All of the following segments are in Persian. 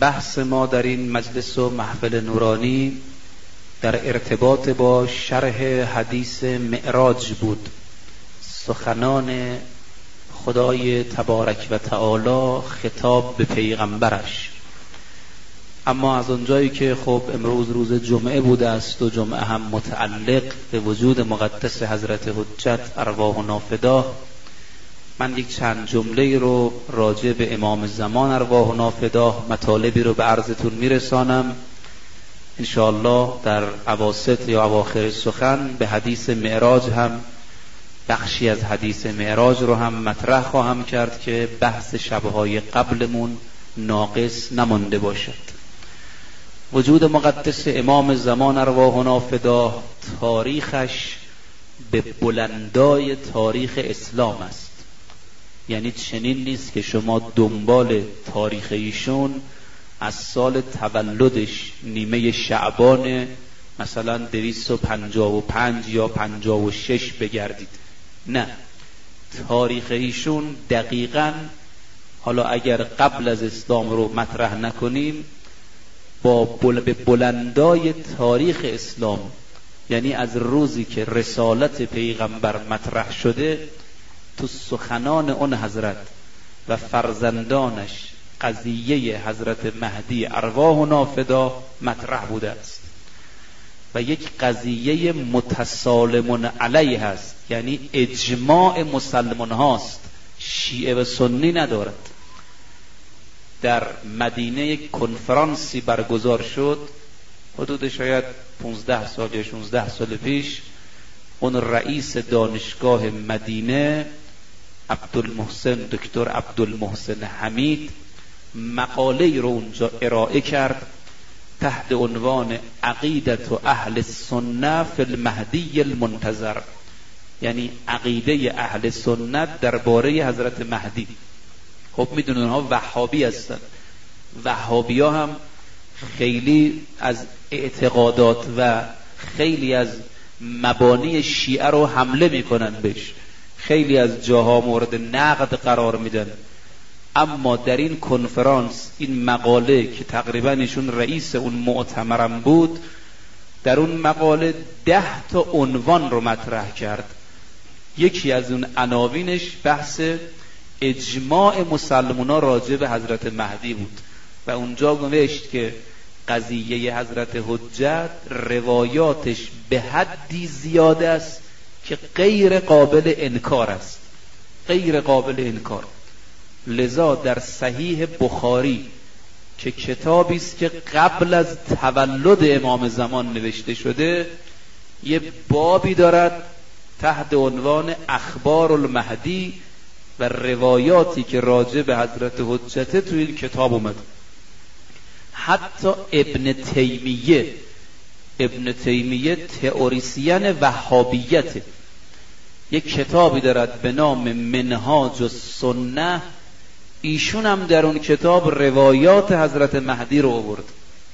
بحث ما در این مجلس و محفل نورانی در ارتباط با شرح حدیث معراج بود، سخنان خدای تبارک و تعالی خطاب به پیغمبرش. اما از اونجایی که خب امروز روز جمعه بوده است و جمعه هم متعلق به وجود مقدس حضرت حجت ارواحنا فداه، من یک چند جمله رو راجع به امام زمان ارواحنا فداه مطالبی رو به عرضتون میرسانم. انشاءالله در اواسط یا اواخر سخن به حدیث معراج هم بخشی از حدیث معراج رو هم مطرح خواهم کرد که بحث شبهای قبلمون ناقص نمانده باشد. وجود مقدس امام زمان ارواحنا فداه تاریخش به بلندای تاریخ اسلام است. یعنی چنین نیست که شما دنبال تاریخ ایشون از سال تولدش نیمه شعبان مثلا 255 یا 56 بگردید. نه، تاریخ ایشون دقیقاً، حالا اگر قبل از اسلام رو مطرح نکنیم، به بلندای تاریخ اسلام، یعنی از روزی که رسالت پیغمبر مطرح شده، تو سخنان اون حضرت و فرزندانش قضیه حضرت مهدی ارواحنا فداه مطرح بوده است و یک قضیه متسالمون علیه است، یعنی اجماع مسلمان هاست، شیعه و سنی ندارد. در مدینه یک کنفرانسی برگزار شد حدود شاید 15 سال یا 16 سال پیش. اون رئیس دانشگاه مدینه دکتر عبدالمحسن حمید مقاله رو اونجا ارائه کرد تحت عنوان عقیدت و اهل السنه فی المهدی المنتظر، یعنی عقیده اهل سنت درباره حضرت مهدی. خب میدونن ها وهابی هستن. وهابی ها هم خیلی از اعتقادات و خیلی از مبانی شیعه رو حمله میکنن بهش، خیلی از جاها مورد نقد قرار میدن. اما در این کنفرانس این مقاله که تقریبا ایشون رئیس اون معتمرم بود، در اون مقاله 10 تا عنوان رو مطرح کرد. یکی از اون عناوینش بحث اجماع مسلمان‌ها راجع به حضرت مهدی بود و اونجا نوشت که قضیه حضرت حجت روایاتش به حدی زیاده است که غیر قابل انکار است، غیر قابل انکار. لذا در صحیح بخاری که کتابی است که قبل از تولد امام زمان نوشته شده، یه بابی دارد تحت عنوان اخبار المهدی و روایاتی که راجع به حضرت حجت تو این کتاب اومد. حتی ابن تیمیه تئوریسین وهابیت یک کتابی دارد به نام منهاج السنه، ایشون هم در اون کتاب روایات حضرت مهدی رو آورد.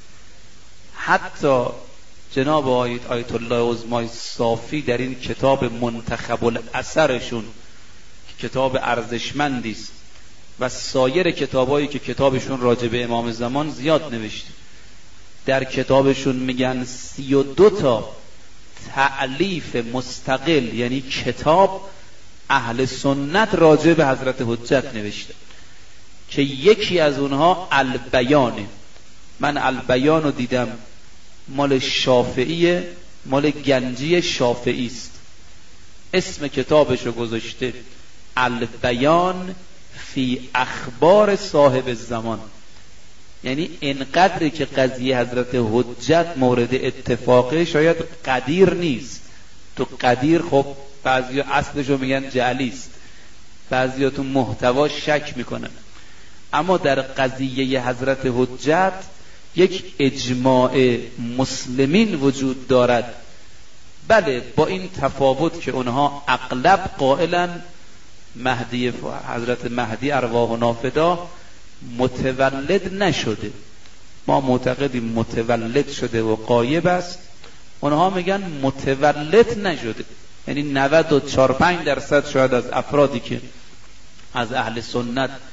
حتی جناب آیت الله عظمای صافی در این کتاب منتخب الاثرشون که کتاب ارزشمندی است و سایر کتابایی که کتابشون راجع به امام زمان زیاد نوشته، در کتابشون میگن 32 تا تألیف مستقل، یعنی کتاب اهل سنت راجع به حضرت حجت نوشته که یکی از اونها البیانه. من البیان رو دیدم، مال شافعیه، مال گنجی شافعی است. اسم کتابش رو گذاشته البیان فی اخبار صاحب الزمان. یعنی اینقدر که قضیه حضرت حجت مورد اتفاقه، شاید قدیر نیست. تو قدیر خب بعضی اصلشو میگن جعلی است، بعضی تو محتوا شک میکنن، اما در قضیه حضرت حجت یک اجماع مسلمین وجود دارد. بله، با این تفاوت که اونها اغلب قائلن حضرت مهدی ارواحنا فداه متولد نشده. ما معتقدیم متولد شده و غایب است، اونها میگن متولد نشده. یعنی 94-95% شاید از افرادی که از اهل سنت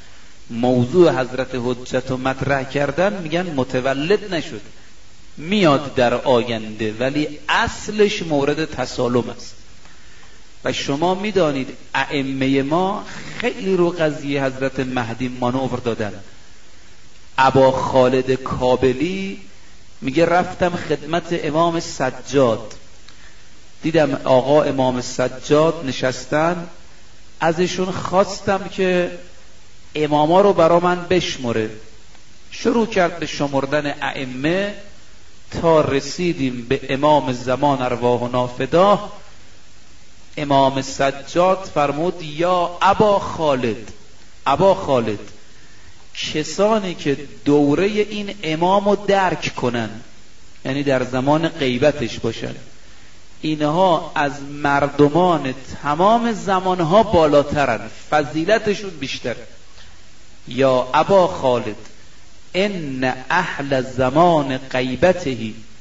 موضوع حضرت حجت رو مطرح کردن، میگن متولد نشد، میاد در آینده، ولی اصلش مورد تسالم است. و شما میدانید ائمه ما خیلی رو قضیه حضرت مهدی مانور دادن. ابا خالد کابلی میگه رفتم خدمت امام سجاد، دیدم آقا امام سجاد نشستن، ازشون خواستم که اماما رو برا من بشمره. شروع کرد به شمردن ائمه تا رسیدیم به امام زمان ارواحنا فداه. امام سجاد فرمود یا ابا خالد، ابا خالد، کسانی که دوره این امام رو درک کنن، یعنی در زمان غیبتش باشن، اینها از مردمان تمام زمانها بالاترن، فضیلتشون بیشتر. یا ابا خالد ان اهل زمان غیبته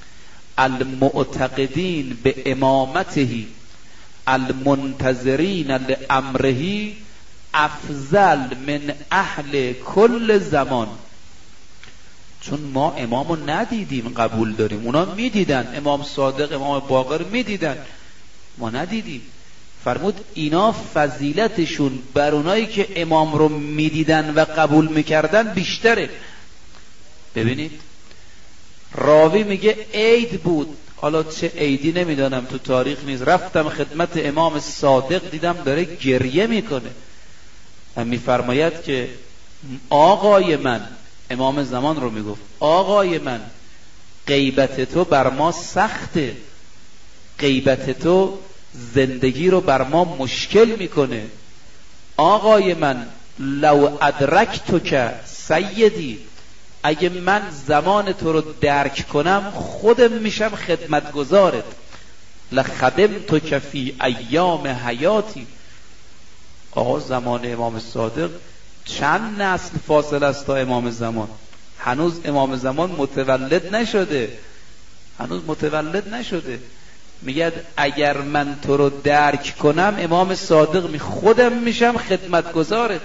المعتقدین به امامته المنتظرین لامره افضل من اهل کل زمان. چون ما امامو ندیدیم قبول داریم، اونا میدیدن، امام صادق امام باقر میدیدن، ما ندیدیم. فرمود اینا فضیلتشون بر اونایی که امام رو میدیدن و قبول میکردن بیشتره. ببینید راوی میگه عید بود، حالا چه عیدی نمیدانم، تو تاریخ نیست، رفتم خدمت امام صادق دیدم داره گریه میکنه و میفرماید که آقای من، امام زمان رو میگفت، آقای من غیبت تو بر ما سخته، غیبت تو زندگی رو بر ما مشکل میکنه. آقای من لو ادرکتو که سیدی، اگه من زمان تو رو درک کنم خودم میشم خدمتگزارت. لخدمتو که فی ایام حیاتی. آقا زمان امام صادق چند نسل فاصله است تا امام زمان، هنوز امام زمان متولد نشده، هنوز متولد نشده. میگه اگر من تو رو درک کنم امام صادق خودم میشم خدمتگزارت.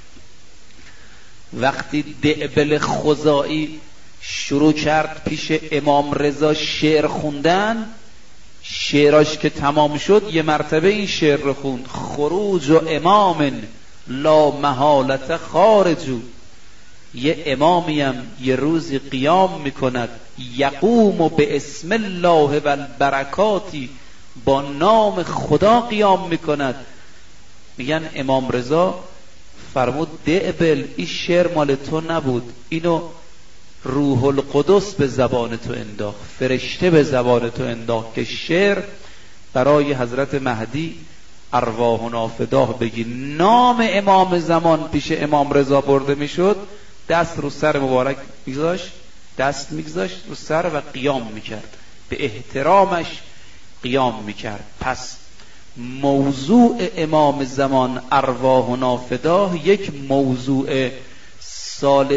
وقتی دعبل خزائی شروع کرد پیش امام رضا شعر خوندن، شعراش که تمام شد یه مرتبه این شعر رو خوند: خروج و امام لا محالت خارجو. یه امامیم یه روزی قیام میکند، یقوم به اسم الله و البرکاتی، با نام خدا قیام میکند. میگن امام رضا فرمود دعبل این شعر مال تو نبود، اینو روح القدس به زبان تو انداخت، فرشته به زبان تو انداخت که شعر برای حضرت مهدی ارواحنا فداه بگی. نام امام زمان پیش امام رضا برده میشد، دست رو سر مبارک میگذاشت، دست میگذاشت رو سر و قیام میکرد، به احترامش قیام میکرد. پس موضوع امام زمان ارواحنا فداه یک موضوع سال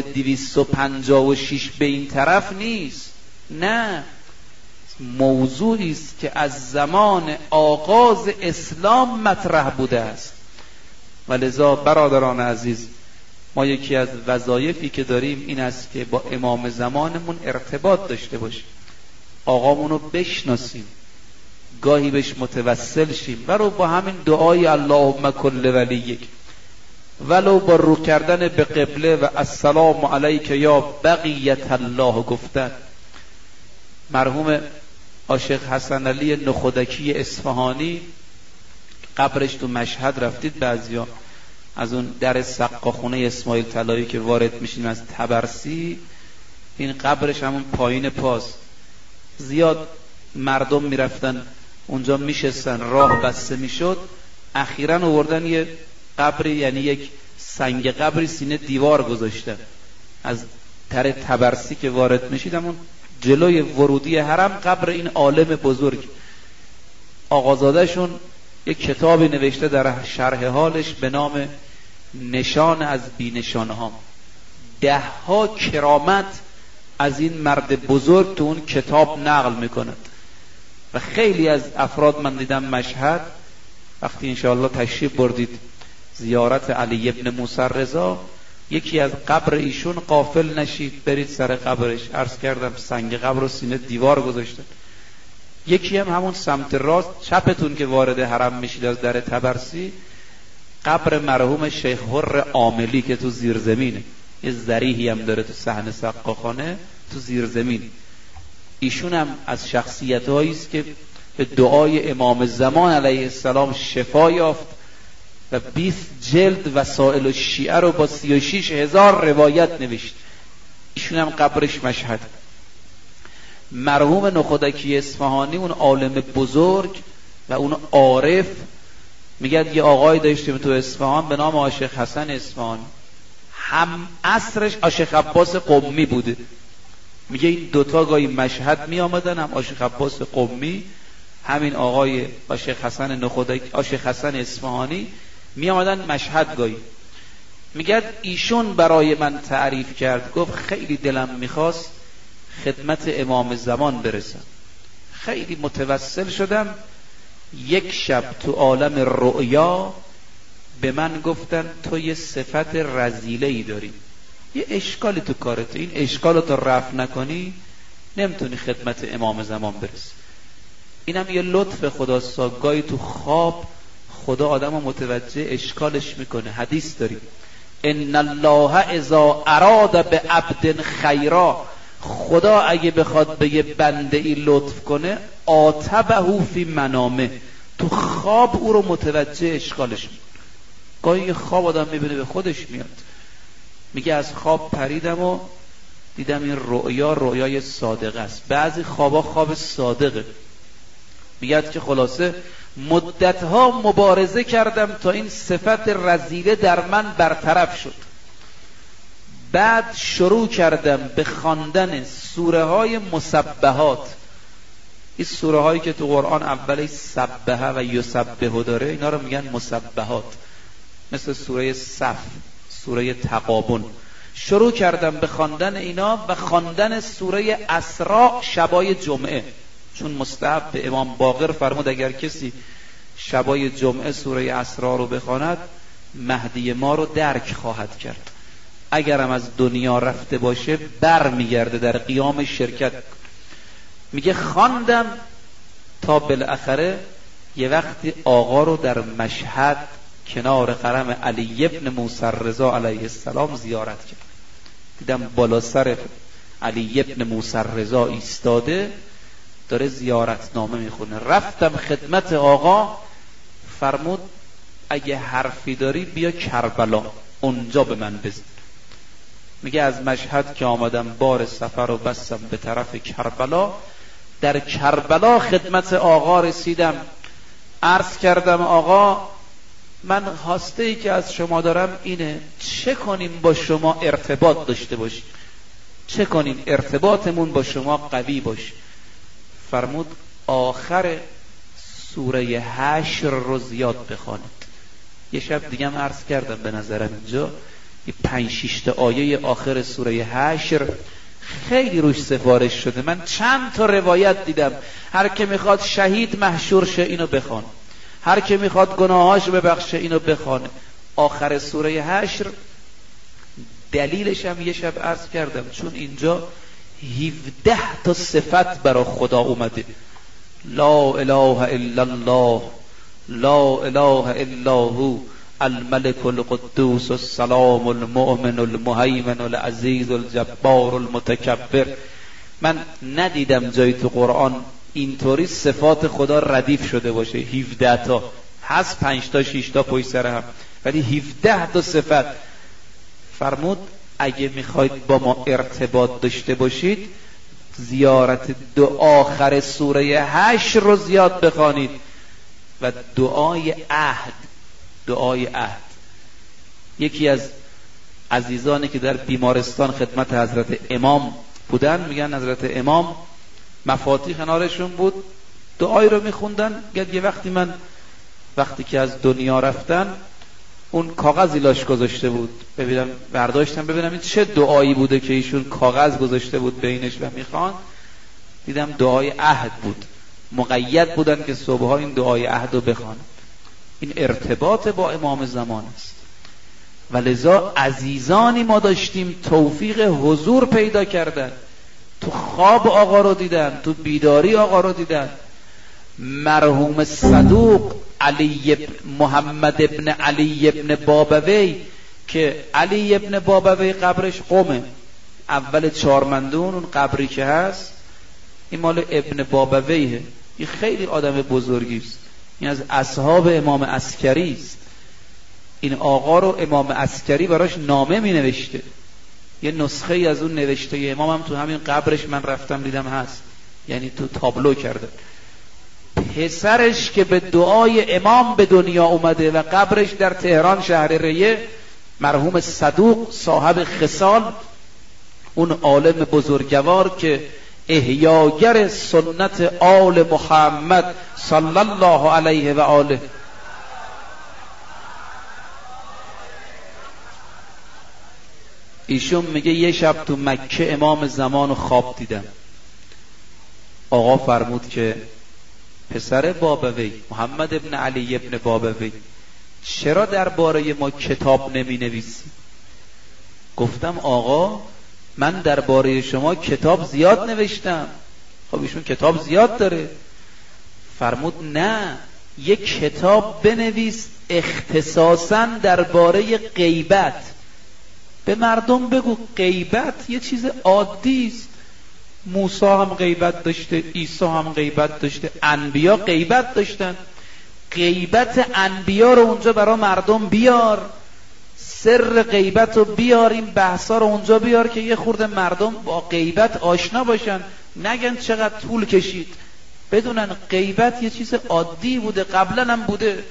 256 به این طرف نیست، نه، موضوعی است که از زمان آغاز اسلام مطرح بوده است. ولذا برادران عزیز، ما یکی از وظایفی که داریم این است که با امام زمانمون ارتباط داشته باشیم، آقامونو بشناسیم، گاهی بهش متوسل شیم، ولو با همین دعای اللهم کل ولیک، ولو با رو کردن به قبله و السلام علیک یا بقیت الله گفتن. مرحوم عاشق حسن علی نخودکی اصفهانی قبرش تو مشهد رفتید بعضیا، از اون در سقاخونه اسماعیل طلایی که وارد میشین از طبرسی، این قبرش همون پایین پاست. زیاد مردم میرفتن اونجا میشستن، راه بسته میشد، اخیراً آوردن یه قبری، یعنی یک سنگ قبری سینه دیوار گذاشتن. از در طبرسی که وارد میشید همون جلوی ورودی حرم قبر این عالم بزرگ. آقازاده شون یک کتابی نوشته در شرح حالش به نام نشان از بی نشانه ها. 10 کرامت از این مرد بزرگ تو اون کتاب نقل میکند و خیلی از افراد من دیدم مشهد وقتی انشاءالله تشریف بردید زیارت علی ابن موسی رضا، یکی از قبر ایشون غافل نشید برید سر قبرش. عرض کردم سنگ قبر رو سینه دیوار گذاشتن. یکی هم همون سمت راست چپتون که وارد حرم میشید از در طبرسی، قبر مرحوم شیخ حر عاملی که تو زیرزمینه، یه ذریحی هم داره تو صحن سقاخانه تو زیرزمین. ایشون هم از شخصیت‌هایی است که به دعای امام زمان علیه السلام شفا یافت و 20 جلد وسائل الشیعه رو با 36,000 روایت نوشت. ایشون هم قبرش مشهد. مرحوم نخودکی اصفهانی، اون عالم بزرگ و اون عارف، میگه یه آقای داشتیم تو اصفهان به نام عاشق حسن اصفهانی، هم عصرش عاشق عباس قمی بوده. میگه این دوتا گاهی مشهد می آمدن، هم عاشق عباس قمی، همین آقای عاشق حسن نخودکی، عاشق حسن اصفهانی می آمدن مشهد گاهی. میگه ایشون برای من تعریف کرد، گفت خیلی دلم میخواست خدمت امام زمان برسم، خیلی متوسل شدم. یک شب تو عالم رؤیا به من گفتن تو یه صفت رذیله‌ای داری، یه اشکالی تو کارت، این اشکالو تو رفع نکنی نمیتونی خدمت امام زمان برسی. اینم یه لطف خداست، گاهی تو خواب خدا آدمو متوجه اشکالش میکنه. حدیث داریم ان الله اذا اراد به عبد خیرا، خدا اگه بخواد به یه بنده ای لطف کنه آتبهو فی منامه، تو خواب او رو متوجه اشکالش میکنه. گاهی خواب آدم میبینه به خودش میاد. میگه از خواب پریدم و دیدم این رؤیای صادقه است. بعضی خوابا خواب صادقه. میگه که خلاصه مدتها مبارزه کردم تا این صفت رذیله در من برطرف شد. بعد شروع کردم به خواندن سوره های مسبحات. این سوره هایی که تو قرآن اولش سبحه و یسبحه داره، اینا رو میگن مسبحات، مثل سوره صف، سوره تغابن. شروع کردم به خواندن اینا و خواندن سوره اسراء شبای جمعه، چون مستحب به امام باقر فرمود اگر کسی شبای جمعه سوره اسراء رو بخواند مهدی ما رو درک خواهد کرد، اگرم از دنیا رفته باشه بر میگرده در قیام شرکت. میگه خواندم تا بالاخره یه وقتی آقا رو در مشهد کنار قرم علی ابن موسی رضا علیه السلام زیارت کرد. دیدم بالا سر علی ابن موسی رضا ایستاده داره زیارتنامه میخونه. رفتم خدمت آقا، فرمود اگه حرفی داری بیا کربلا، اونجا به من بزن. میگه از مشهد که آمدم بار سفر رو بستم به طرف کربلا. در کربلا خدمت آقا رسیدم، عرض کردم آقا من خواسته ای که از شما دارم اینه، چه کنیم با شما ارتباط داشته باشیم، چه کنیم ارتباطمون با شما قوی باشه. فرمود آخر سوره حشر رو زیاد بخوانید. یه شب دیگه هم عرض کردم به نظرم اینجا 5-6 تا آیه آخر سوره حشر خیلی روش سفارش شده. من چند تا روایت دیدم، هر که میخواد شهید محشور شه اینو بخوان، هر که میخواد گناهاش ببخشه اینو بخوانه. آخر سوره حشر دلیلش هم یه شب عرض کردم، چون اینجا 17 تا صفت برای خدا اومده. لا اله الا الله، لا اله الا هو، الملك القدوس السلام المؤمن المهيمن العزيز الجبار المتكبر. من ندیدم جایی تو قرآن اینطوری صفات خدا ردیف شده باشه. 17 تا هست، 5 تا 6 تا پشت سر هم، ولی 17 تا صفت. فرمود اگه میخواید با ما ارتباط داشته باشید زیارت دو آخر سوره حشر رو زیاد بخوانید و دعای عهد. دعای عهد. یکی از عزیزانی که در بیمارستان خدمت حضرت امام بودن میگن حضرت امام مفاتیح کنارشون بود، دعایی رو میخوندن. یه وقتی من وقتی که از دنیا رفتن اون کاغذی لاش گذاشته بود، ببینم برداشتم ببینم این چه دعایی بوده که ایشون کاغذ گذاشته بود بینش و میخوان. دیدم دعای عهد بود، مقید بودن که صبحها این دعای عهد رو بخوان. این ارتباط با امام زمان است. و لذا عزیزانی ما داشتیم توفیق حضور پیدا کردن، تو خواب آقا رو دیدن، تو بیداری آقا رو دیدن. مرحوم صدوق محمد ابن علی ابن بابوی که علی ابن بابوی قبرش قمه، اول چارمندون اون قبری که هست این مال ابن بابویه. این خیلی آدم بزرگی است، این از اصحاب امام عسکری است. این آقا رو امام عسکری براش نامه می نوشته، یه نسخه از اون نوشته امام هم تو همین قبرش من رفتم دیدم هست، یعنی تو تابلو کرده. پسرش که به دعای امام به دنیا اومده و قبرش در تهران شهر ریه، مرحوم صدوق صاحب خصال، اون عالم بزرگوار که احیاگر سنت آل محمد صلی الله علیه و آله. ایشون میگه یه شب تو مکه امام زمان رو خواب دیدم. آقا فرمود که پسر بابوی محمد ابن علی ابن بابوی چرا درباره ما کتاب نمی نویسی؟ گفتم آقا من درباره شما کتاب زیاد نوشتم. خب ایشون کتاب زیاد داره. فرمود نه، یک کتاب بنویس اختصاصاً درباره غیبت. به مردم بگو غیبت یه چیز عادی است. موسی هم غیبت داشته، عیسی هم غیبت داشته، انبیا غیبت داشتن. غیبت انبیا رو اونجا برای مردم بیار، سر غیبت رو بیار، این بحثا رو اونجا بیار که یه خورده مردم با غیبت آشنا باشن، نگن چقدر طول کشید، بدونن غیبت یه چیز عادی بوده، قبلا هم بوده.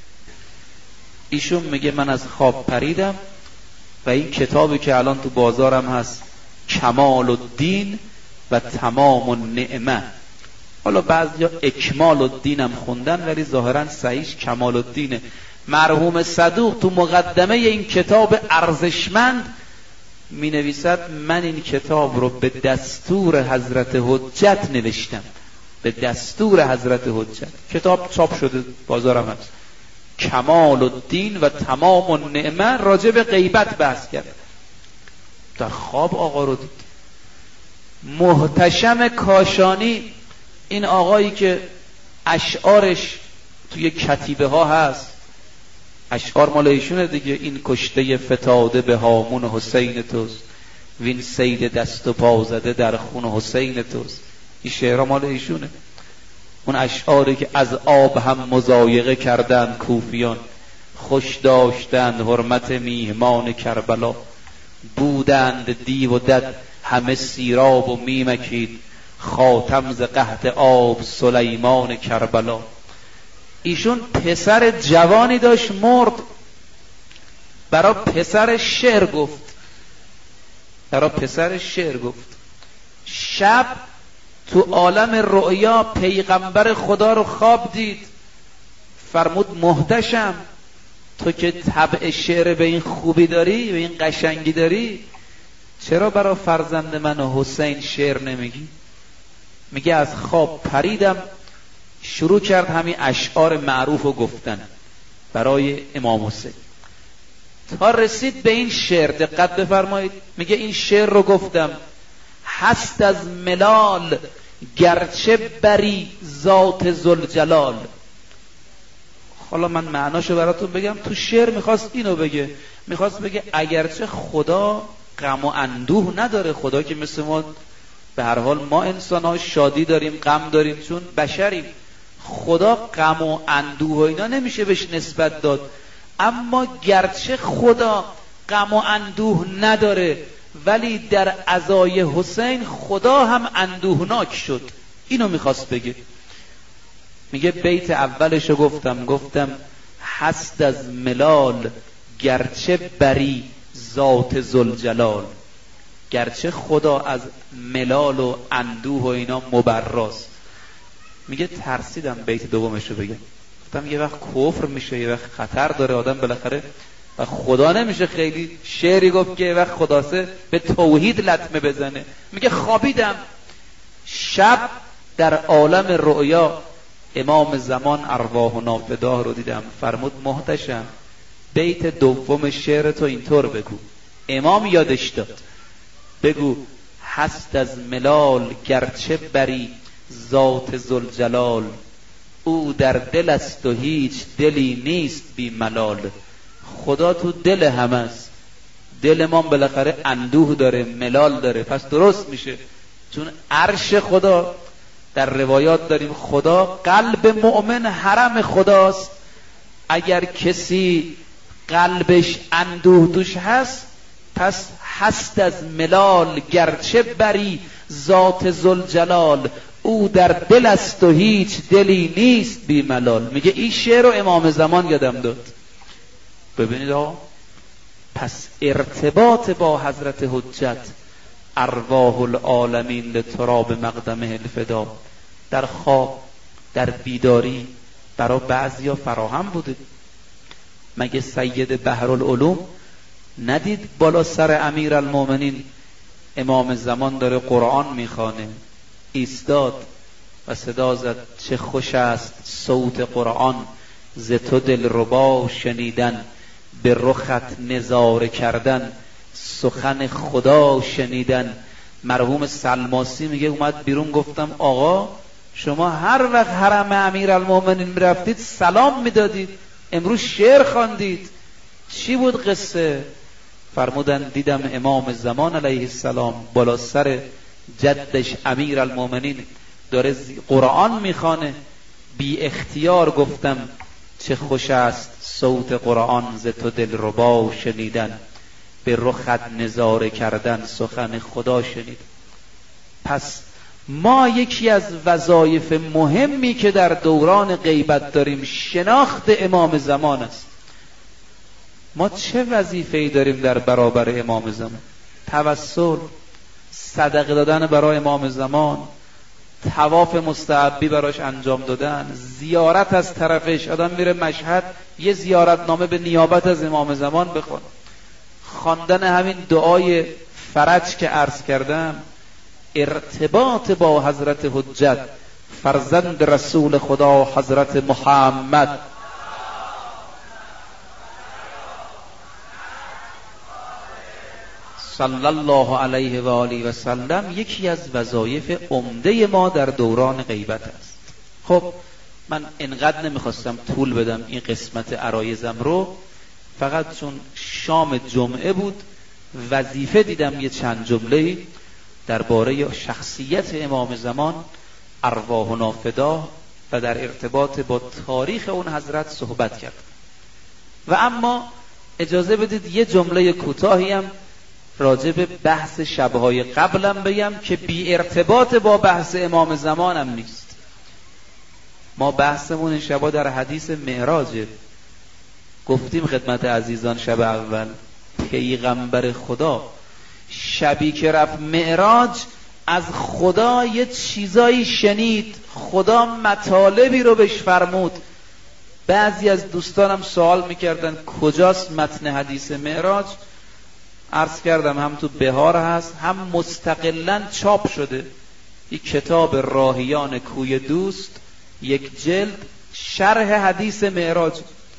ایشون میگه من از خواب پریدم و این کتابی که الان تو بازارم هست کمال الدین و تمام النعمه، حالا بعضیا اکمال الدین هم خوندن ولی ظاهرا صحیحش کمال الدینه. مرحوم صدوق تو مقدمه این کتاب ارزشمند می نویسد من این کتاب رو به دستور حضرت حجت نوشتم، به دستور حضرت حجت. کتاب چاپ شده بازارم هست، کمال الدین و تمام النعمه، راجع به غیبت بحث کرد. در خواب آقا رو دید. محتشم کاشانی، این آقایی که اشعارش توی کتیبه ها هست، اشعار مال ایشونه دیگه، این کشته فتاده به هامون حسین توست، وین سید دست و پا زده در خون حسین توست. این شعرها مال ایشونه. اون اشعاری که از آب هم مضایقه کردند کوفیان، خوش داشتند حرمت میهمان کربلا، بودند دیو و دد همه سیراب و میمکید، خاتم ز قحط آب سلیمان کربلا. ایشون پسر جوانی داشت مرد، برای پسر شعر گفت، برای پسر شعر گفت. شب تو عالم رؤیا پیغمبر خدا رو خواب دید. فرمود محتشم تو که طبع شعر به این خوبی داری، به این قشنگی داری، چرا برای فرزند من و حسین شعر نمیگی؟ میگه از خواب پریدم، شروع کرد همین اشعار معروف رو گفتن برای امام حسین تا رسید به این شعر. دقت بفرمایید، میگه این شعر رو گفتم هست از ملال گرچه بری ذات ذوالجلال. حالا من معناشو براتون بگم. تو شعر میخواست اینو بگه، میخواست بگه اگرچه خدا غم و اندوه نداره، خدا که مثل ما به هر حال ما انسان ها شادی داریم غم داریم چون بشریم، خدا غم و اندوه و اینا نمیشه بهش نسبت داد، اما گرچه خدا غم و اندوه نداره ولی در عزای حسین خدا هم اندوهناک شد. اینو میخواست بگه. میگه بیت اولشو گفتم هست از ملال گرچه بری ذات ذوالجلال، گرچه خدا از ملال و اندوه و اینا مبراست. میگه ترسیدم بیت دومشو بگم، گفتم یه وقت کفر میشه، یه وقت خطر داره آدم بالاخره، و خدا نمیشه خیلی شعری گفت که یه وقت خداسه به توحید لطمه بزنه. میگه خوابیدم شب در عالم رؤیا امام زمان ارواح و نافداه رو دیدم. فرمود محتشم بیت دوم شعر تو اینطور بگو. امام یادش داد، بگو هست از ملال گرچه بری ذات ذوالجلال، او در دل است و هیچ دلی نیست بی ملال. خدا تو دل همه است، دل ما بالاخره اندوه داره، ملال داره، پس درست میشه. چون عرش خدا، در روایات داریم خدا قلب مؤمن حرم خداست. اگر کسی قلبش اندوه توش هست، پس هست از ملال گرچه بری ذات ذوالجلال، او در دل است و هیچ دلی نیست بی ملال. میگه این شعر رو امام زمان یادم داد. ببینید آقا، پس ارتباط با حضرت حجت ارواح العالمین لتراب مقدمه الفدا در خواب در بیداری برای بعضیا فراهم بوده. مگه سید بحرالعلوم ندید بالا سر امیرالمومنین امام زمان داره قرآن میخوانه، ایستاد و صدا زد چه خوش است صوت قرآن، ز تو دلربا شنیدن، به رخت نظاره کردن، سخن خدا شنیدن. مرحوم سلماسی میگه اومد بیرون، گفتم آقا شما هر وقت حرم امیرالمومنین میرفتید سلام میدادید، امروز شعر خواندید، چی بود قصه؟ فرمودن دیدم امام زمان علیه السلام بالا سر جدش امیرالمومنین داره قرآن میخوانه، بی اختیار گفتم چه خوش است صوت قرآن، ز تو دلربا شنیدن، به رخت نظاره کردن، سخن خدا شنید. پس ما یکی از وظایف مهمی که در دوران غیبت داریم شناخت امام زمان است. ما چه وظیفه‌ای داریم در برابر امام زمان؟ توسل، صدقه دادن برای امام زمان، طواف مستحبی براش انجام دادن، زیارت از طرفش. آدم میره مشهد یه زیارتنامه به نیابت از امام زمان بخونه، خواندن همین دعای فرج که عرض کردم، ارتباط با حضرت حجت فرزند رسول خدا حضرت محمد صلی الله علیه و آله و سلم یکی از وظایف عمده ما در دوران غیبت است. خب من انقدر نمیخواستم طول بدم این قسمت عرایزم رو، فقط چون شام جمعه بود وظیفه دیدم یه چند جمله درباره شخصیت امام زمان ارواحنا فدا و در ارتباط با تاریخ اون حضرت صحبت کرد. و اما اجازه بدید یه جمله کوتاهی هم راجع به بحث شبهای قبلم بگم که بی ارتباط با بحث امام زمانم نیست. ما بحثمون این شبا در حدیث معراجه. گفتیم خدمت عزیزان شب اول پیغمبر خدا شبی که رفت معراج از خدا یه چیزایی شنید، خدا مطالبی رو بهش فرمود. بعضی از دوستانم سوال میکردن کجاست متن حدیث معراج؟ عرض کردم هم تو بهار هست، هم مستقلاً چاپ شده، یک کتاب راهیان کوی دوست، یک جلد شرح حدیث معراج.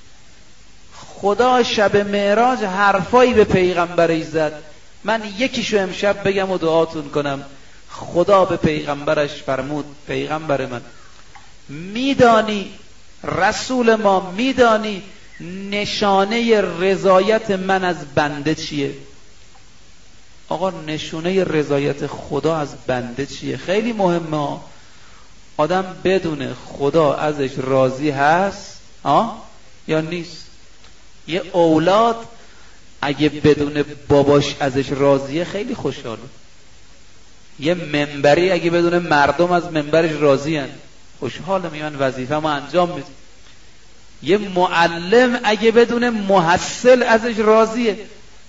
خدا شب معراج حرفایی به پیغمبرش زد. من یکیشو امشب بگم و دعاتون کنم. خدا به پیغمبرش فرمود پیغمبر من، میدانی رسول ما، میدانی نشانه رضایت من از بنده چیه؟ آقا نشونه رضایت خدا از بنده چیه؟ خیلی مهمه. آدم بدونه خدا ازش راضی هست یا نیست. یه اولاد اگه بدونه باباش ازش راضیه خیلی خوشحاله. یه منبری اگه بدونه مردم از منبرش راضی‌اند خوشحاله، میگن وظیفه‌مو انجام میدم. یه معلم اگه بدونه محصل ازش راضیه.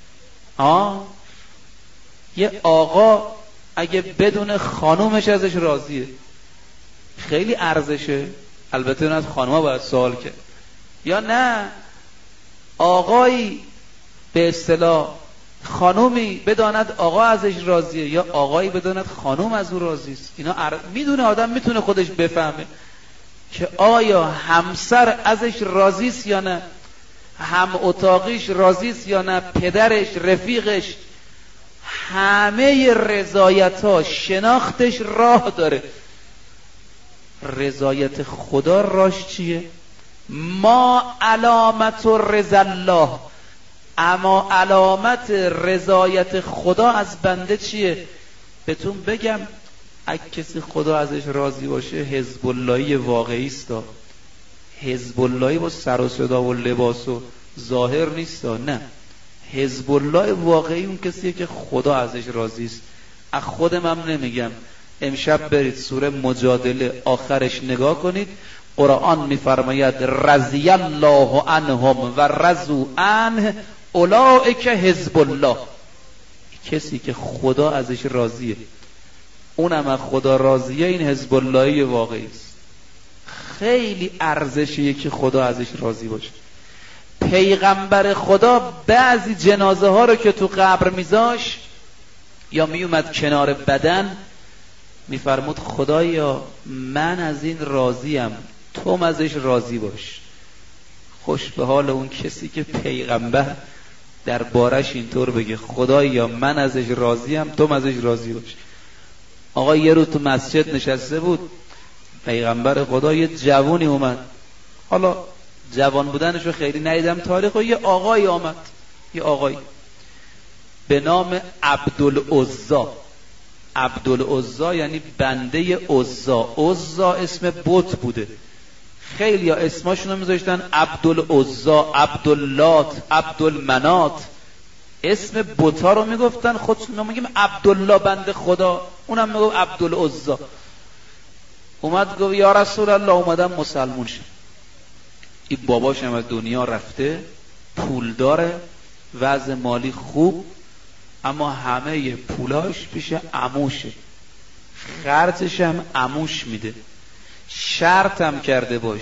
یه آقا اگه بدونه خانومش ازش راضیه خیلی ارزشه. البته اون از خانوما باید سوال کرد. یا نه آقایی به اصطلاح خانومی بداند آقا ازش راضیه، یا آقایی بداند خانوم از او راضی است. اینا میدونه، آدم میتونه خودش بفهمه که آیا همسر ازش راضی است یا نه. هم اتاقیش راضیست یا نه، پدرش، رفیقش، همه رضایت ها شناختش راه داره. رضایت خدا راش چیه؟ ما علامت رضا الله، اما علامت رضایت خدا از بنده چیه؟ بهتون بگم، اگه کسی خدا ازش راضی باشه حزب اللهی واقعی است. حزب اللهی با سر و صدا و لباس و ظاهر نیست، نه. حزب الله واقعی اون کسیه که خدا ازش راضی است. از خودم هم نمیگم. امشب برید سوره مجادله آخرش نگاه کنید، قرآن میفرماید رضی الله عنهم و رضوا عنه اولئک حزب الله. کسی که خدا ازش راضیه، اونم از خدا راضیه، این حزب اللهی واقعی است. خیلی ارزشیه که خدا ازش راضی باشه. پیغمبر خدا بعضی جنازه ها رو که تو قبر میذاش یا میومد کنار بدن، میفرمود خدایا من از این راضیم، تو ازش راضی باش. خوش به حال اون کسی که پیغمبر در بارش اینطور بگه خدایا من ازش راضیم، تو ازش راضی باش. آقا یه روز تو مسجد نشسته بود، پیغمبر خدا، یه جوونی اومد، حالا جوان بودنشو خیلی ندیدم تاریخ، و یه آقایی آمد، یه آقایی به نام عبدالعزا. عبدالعزا یعنی بنده عزا. عزا اسم بت بوده، خیلی ها اسماشونو میذاشتن عبدالعزا، عبداللات، عبدالمنات، اسم بتا رو میگفتن، خودشون میگیم عبدالله بنده خدا، اونم میگفت عبدالعزا. اومد گفت یا رسول الله اومدم مسلمون شم. این باباشم از دنیا رفته، پول داره، وضع مالی خوب، اما همه پولاش پیش عموشه، خرجش هم عموش میده. شرطم کرده باش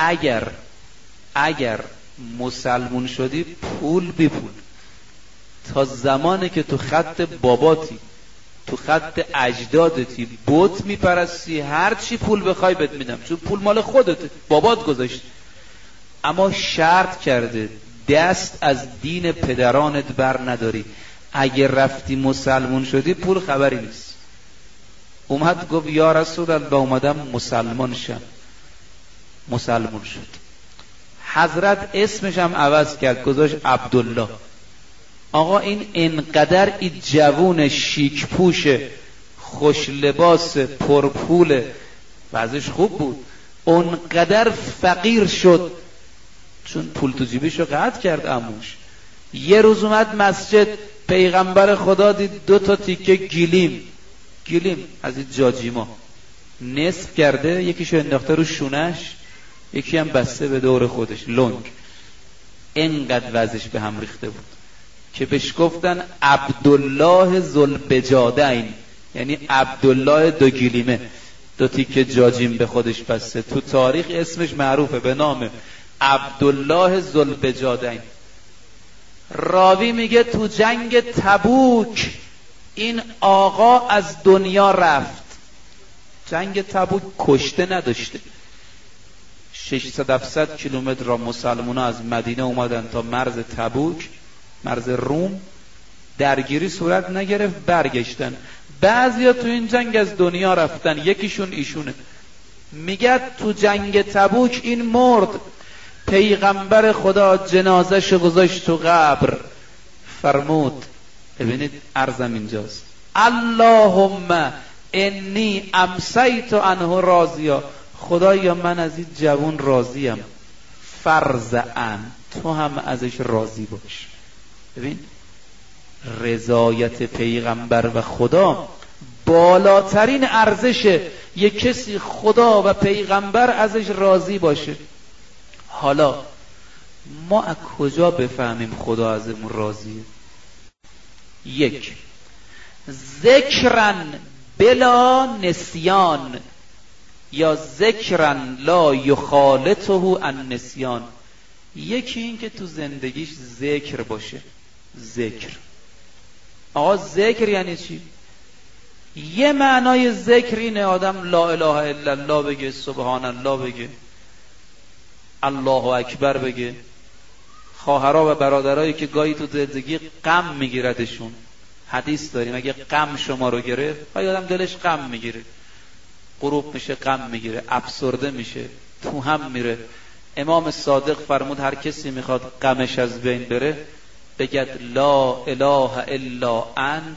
اگر مسلمون شدی پول بی پول، تا زمانی که تو خط باباتی، تو خط اجدادتی بت میپرستی، هر چی پول بخوای بهت میدم، چون پول مال خودته، بابات گذاشت. اما شرط کرده دست از دین پدرانت بر نداری، اگه رفتی مسلمون شدی پول خبری نیست. اومد گفت یا رسول الله اومدم مسلمان شم. مسلمون شد. حضرت اسمش هم عوض کرد، گذاشت عبدالله. آقا این انقدر این جوون شیک پوش خوش لباس پرپول وضعش خوب بود، اونقدر فقیر شد چون پول تو جیبشو قطع کرد عموش. یه روز اومد مسجد، پیغمبر خدا دید 2 تیکه گیلیم از این جاجیما نصف کرده، یکیشو انداخته رو شونش، یکی هم بسته به دور خودش لنگ. انقدر وضعش به هم ریخته بود که بهش گفتن عبدالله ذوالبجادین، یعنی عبدالله 2 گیلیمه، 2 تیکه جاجیم به خودش بسته. تو تاریخ اسمش معروفه به نام عبدالله ذوالبجادین. راوی میگه تو جنگ تبوک این آقا از دنیا رفت. جنگ تبوک کشته نداشته. 600-700 کیلومتر را مسلمونا از مدینه اومدن تا مرز تبوک، مرز روم، درگیری صورت نگرفت، برگشتن. بعضیا تو این جنگ از دنیا رفتن، یکیشون ایشونه. میگه تو جنگ تبوک این مرد، پیغمبر خدا جنازش گذاشت تو قبر، فرمود، ببینید عرضم اینجاست، اللهم انی امسیت عنه راضیا، خدایا من از این جوان راضیم، فرزعن تو هم ازش راضی باش. ببین رضایت پیغمبر و خدا بالاترین ارزشه، یک کسی خدا و پیغمبر ازش راضی باشه. حالا ما از کجا بفهمیم خدا ازمون راضیه؟ 1 ذکرن بلا نسیان یا ذکرن لا یخالطه النسیان. یکی این که تو زندگیش ذکر باشه. ذکر، آقا ذکر یعنی چی؟ یه معنای ذکر اینه آدم لا اله الا الله بگه، سبحان الله بگه، الله اکبر بگه، خواهرها و برادرایی که گاهی تو زندگی غم میگیردشون. حدیث داریم اگه غم شما رو گرفت، گاهی آدم دلش غم میگیره، غروب میشه غم میگیره، افسرده میشه، تو هم میره. امام صادق فرمود هر کسی میخواد غمش از بین بره بگد لا اله الا انت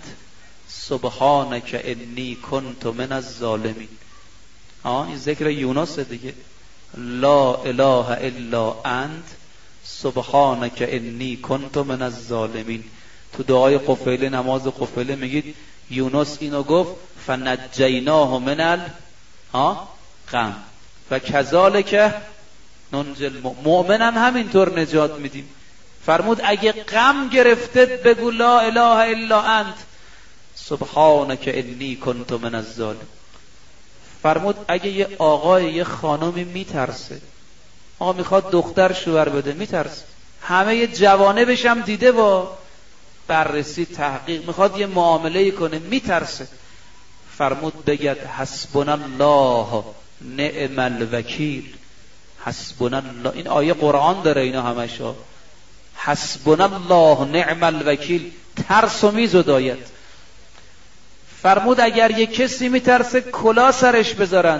سبحانک انی کنت من الظالمین. این ذکر یونس دیگه. لا اله الا انت سبحانک انی کنت من الظالمین. تو دعای قفیله، نماز قفیله میگید یونس اینو گفت فنجیناه من الغم و کذالک ننجی المؤمنین، همینطور نجات میدیم. فرمود اگه غم گرفته بگو لا اله الا انت سبحانک انی کنت من الظالمین. فرمود اگه یه آقای یه خانمی میترسه، آقا میخواد دختر شوهر بده، میترسه، همه یه جوانبش هم دیده با بررسی تحقیق، میخواد یه معامله کنه، میترسه. فرمود بگد حسبنا الله نعم الوکیل. حسبنا الله، این آیه قرآن داره اینا همشا. حسبنا الله نعم الوکیل، ترس و میزداید. فرمود اگر یک کسی میترسه کلا سرش بذارن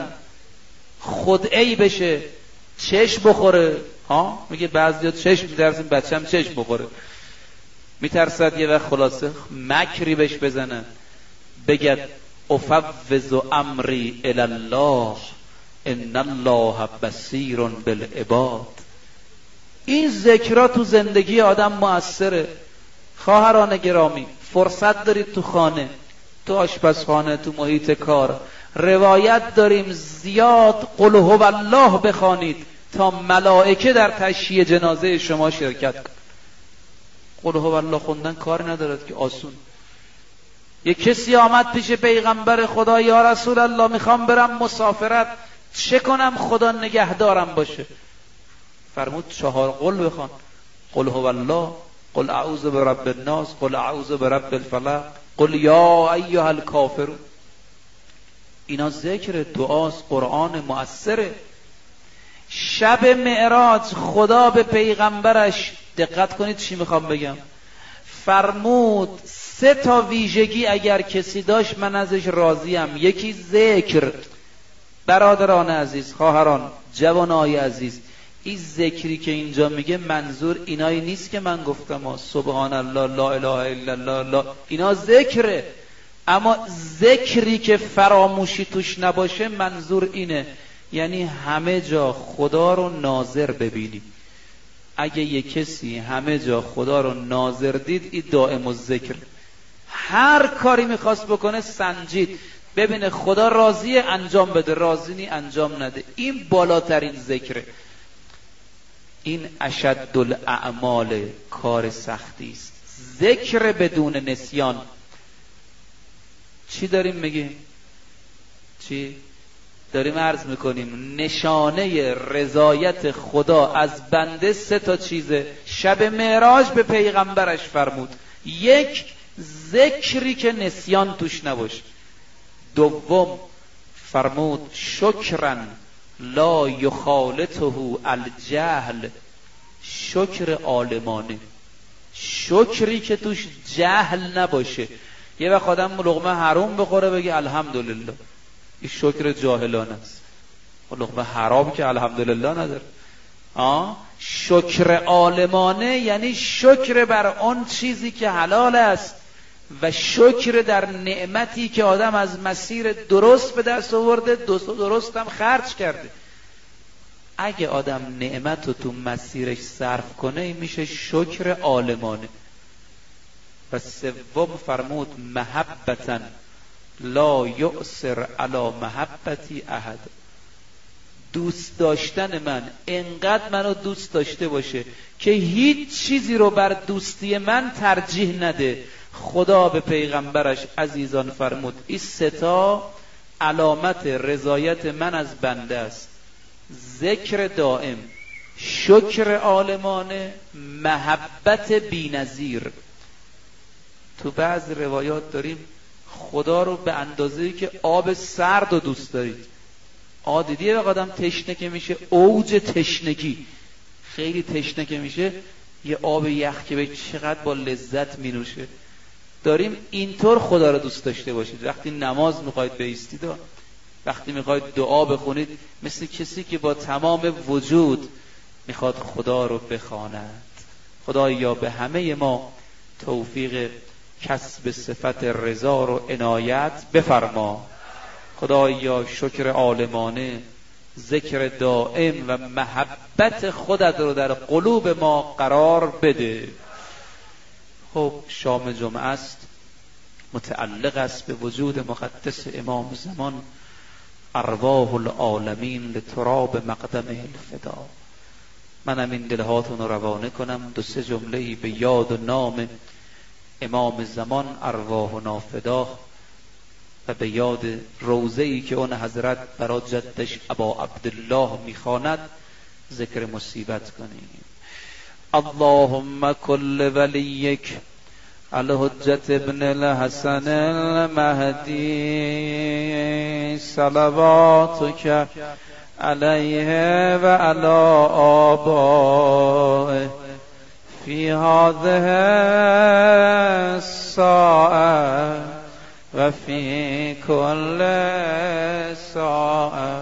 خدعی بشه، چشم بخوره. میگه بعضیا چشم میترسیم بچه‌م چشم بخوره، میترسد یه وقت خلاصه مکری بهش بزنن. بگد افوض امری الی الله ان الله بصیر بالعباد. این ذکرها تو زندگی آدم مؤثره. خواهران گرامی، فرصت دارید تو خانه، تو آشپزخانه، تو محیط کار، روایت داریم زیاد قل هو الله بخوانید تا ملائکه در تشییع جنازه شما شرکت کنند. قل هو الله خوندن کار ندارد که آسون. یک کسی آمد پیش پیغمبر خدا، یا رسول الله میخوام برم مسافرت، چه کنم خدا نگهدارم باشه؟ فرمود 4 قل بخوان. قل هو الله، قل اعوذ برب الناس، قل اعوذ برب الفلق، قل یا ایها الکافرون. اینا ذکر دعاست، قرآن مؤثره. شب معراج خدا به پیغمبرش، دقت کنید چی میخوام بگم، فرمود 3 تا ویژگی اگر کسی داشت من ازش راضیم. یکی ذکر. برادران عزیز، خواهران، جوانای عزیز، این ذکری که اینجا میگه منظور اینایی نیست که من گفتم سبحان الله، لا اله الا الله، لا، اینا ذکره. اما ذکری که فراموشی توش نباشه منظور اینه، یعنی همه جا خدا رو ناظر ببینی. اگه یک کسی همه جا خدا رو ناظر دید، این دائم الذکر. هر کاری میخواست بکنه سنجید، ببینه خدا راضیه انجام بده، راضی نی انجام نده. این بالاترین ذکره. این اشد الاعمال، کار سختی است. ذکر بدون نسیان. چی داریم میگیم؟ چی داریم عرض میکنیم؟ نشانه رضایت خدا از بنده 3 تا چیزه. شب معراج به پیغمبرش فرمود 1 ذکری که نسیان توش نباشه. 2 فرمود شکرن لا یخالطه الجهل، شکر عالمانه، شکری که توش جهل نباشه. یه وقت آدم لقمه حرام بخوره بگه الحمدلله، این شکر جاهلانه است. لقمه حرام که الحمدلله نداره. شکر عالمانه یعنی شکر بر آن چیزی که حلال است و شکر در نعمتی که آدم از مسیر درست به دست آورده، درست هم خرج کرده. اگه آدم نعمت رو تو مسیرش صرف کنه میشه شکر عالمانه. و 3 فرمود محبتاً لا یؤثر علی محبتی احد. دوست داشتن من، انقدر منو دوست داشته باشه که هیچ چیزی رو بر دوستی من ترجیح نده. خدا به پیغمبرش عزیزان فرمود این 3 تا علامت رضایت من از بنده است. ذکر دائم، شکر عالمانه، محبت بی‌نظیر. تو بعض روایات داریم خدا رو به اندازه‌ای که آب سرد رو دوست دارید. دیدیه وقت آدم تشنه که میشه، اوج تشنگی، خیلی تشنه که میشه، یه آب یخ که به چقدر با لذت می نوشه. داریم اینطور خدا رو دوست داشته باشید. وقتی نماز میخواید بایستید، وقتی میخواید دعا بخونید، مثل کسی که با تمام وجود میخواد خدا رو بخواند. خدایا به همه ما توفیق کسب صفت رضا رو عنایت بفرما. خدایا شکر عالمانه، ذکر دائم و محبت خودت رو در قلوب ما قرار بده. خب شام جمعه است، متعلق است به وجود مقدس امام زمان. ارواح العالمین لتراب مقدمه الفدا. منم این دلهاتون رو روانه کنم، 2-3 جمله‌ای به یاد و نام امام زمان ارواحنا فدا و به یاد روضه‌ای که اون حضرت برای جدش ابا عبدالله میخواند ذکر مصیبت کنیم. اللهم کل ولیک الحجت ابن الحسن المهدی صلواتک علیه و علی آبائه فی هذه الساعه و فی کل ساعه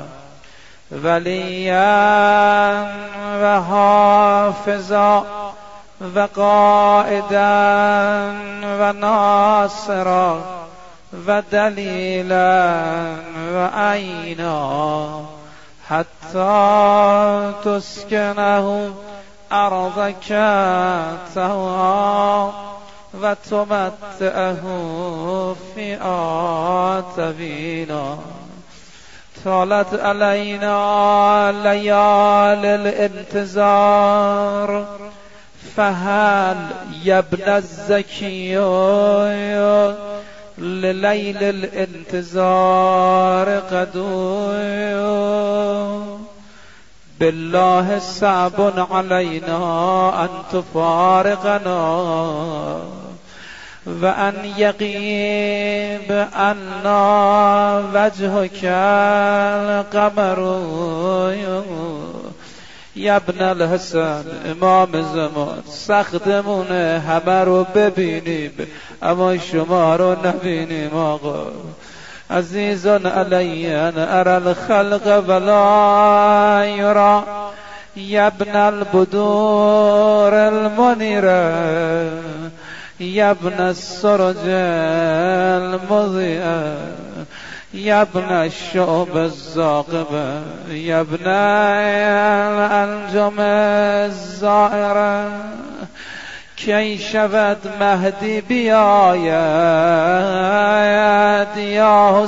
ولیا و حافظا و قائدا و ناصرا و دلیلا و عینا حتی تسکنه ارضک طوعا و تمتعه فیها طویلا. طالت علینا لیال الانتظار فهل یبن الزکی للیل الانتظار قدوی بالله صعب علینا ان تفارقنا و ان یغیب عنا وجهک القمر یا ابن الحسن امام زمان. سختمون همه رو ببینیم اما شما رو نبینیم آقا. عزیزان علی ان ارى الخلق ولا یرا یا ابن البدور المنیره یا ابن السرج المضیئه یا ابن الشعب الزاقبه یا ابن الانجم الزائره. کی شود مهدی بیاید یا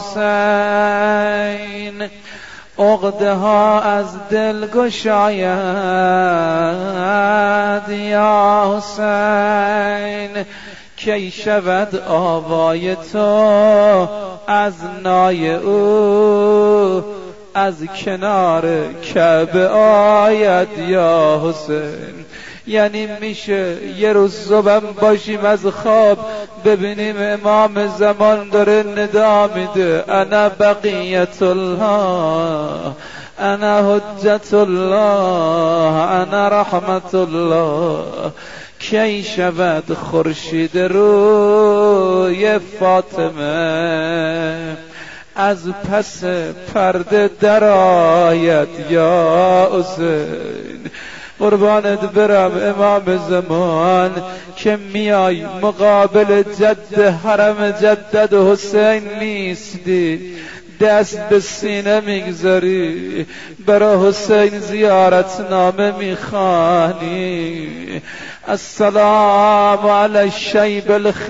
حسین عقده ها از دل گشاید یا حسین. کی شود آوای تو از نای او از کنار کعبه آید یا حسین. یعنی میشه یه روز صبح باشیم از خواب ببینیم امام زمان داره ندا میده انا بقیت الله انا حجت الله انا رحمت الله. کی شود خورشید روی فاطمه از پس پرده درآید یا حسین. قربانت برم امام زمان که میای مقابل جد حرم جدد حسین نیستی، دست به سینه میگذاری برای حسین زیارت نامه میخوانی. السلام علی الشیب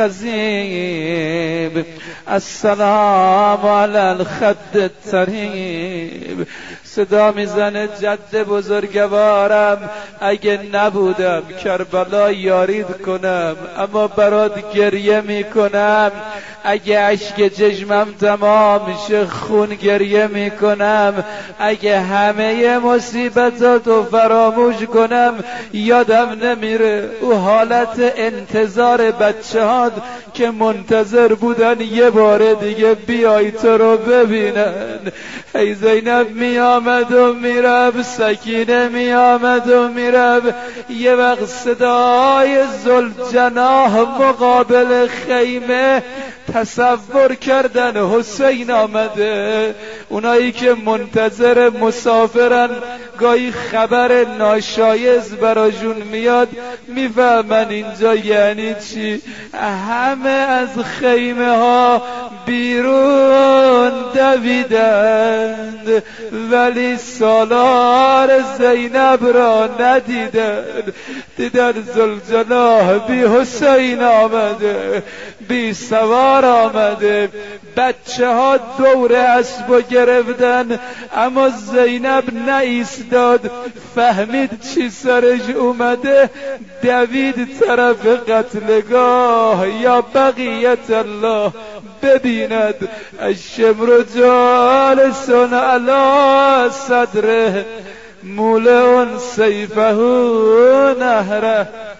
الخضیب السلام علی الخد الطریب. صدا میزنه جد بزرگوارم اگه نبودم کربلا یارید کنم اما برات گریه میکنم. اگه اشک چشمم تمام میشه خون گریه میکنم. اگه همه مصیبتاتو فراموش کنم یادم نمیره او حالت انتظار بچه ها که منتظر بودن یه بار دیگه بیای تو رو ببینن. ای زینب می آمد و می رفت، سکینه می آمد و می رفت. یه وقت صدای ذوالجناح مقابل خیمه تصور کردن حسین آمده. اونایی که منتظر مسافرن گاهی خبر ناشایست براشون میاد، میفهمن اینجا یعنی چی. همه از خیمه ها بیرون دویدند ولی سالار زینب را ندیدند. دیدن ذوالجناح بی حسین آمده، بی سوار آمده، بچه ها دور اسب گرفتن، اما زینب نایستاد. فهمید چی سرش اومده، دوید طرف قتلگاه. یا بقیت الله ببیند الشمر جالس علی صدره مولع سیفه نهره.